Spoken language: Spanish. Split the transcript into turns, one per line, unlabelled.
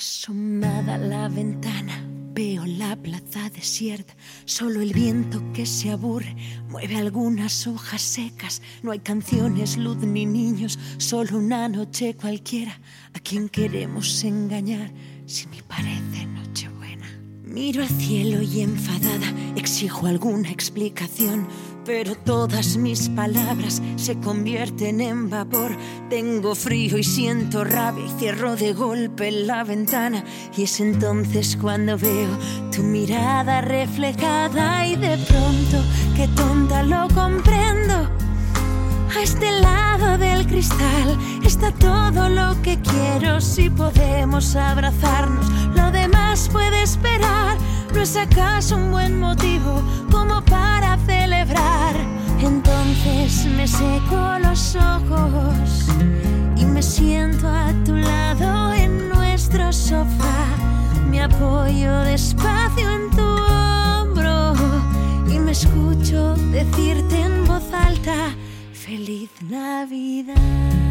Asomada a la ventana, veo la plaza desierta. Solo el viento que se aburre mueve algunas hojas secas. No hay canciones, luz ni niños, solo una noche cualquiera. ¿A quién queremos engañar si me parece Nochebuena? Miro al cielo y enfadada exijo alguna explicación, pero todas mis palabras se convierten en vapor. Tengo frío y siento rabia y cierro de golpe la ventana. Y es entonces cuando veo tu mirada reflejada y de pronto, qué tonta, lo comprendo. A este lado del cristal está todo lo que quiero. Si podemos abrazarnos, lo demás puede esperar. ¿No es acaso un buen motivo como para celebrar? Entonces me seco los ojos y me siento a tu lado en nuestro sofá. Me apoyo despacio en tu hombro y me escucho decirte en voz alta: ¡Feliz Navidad!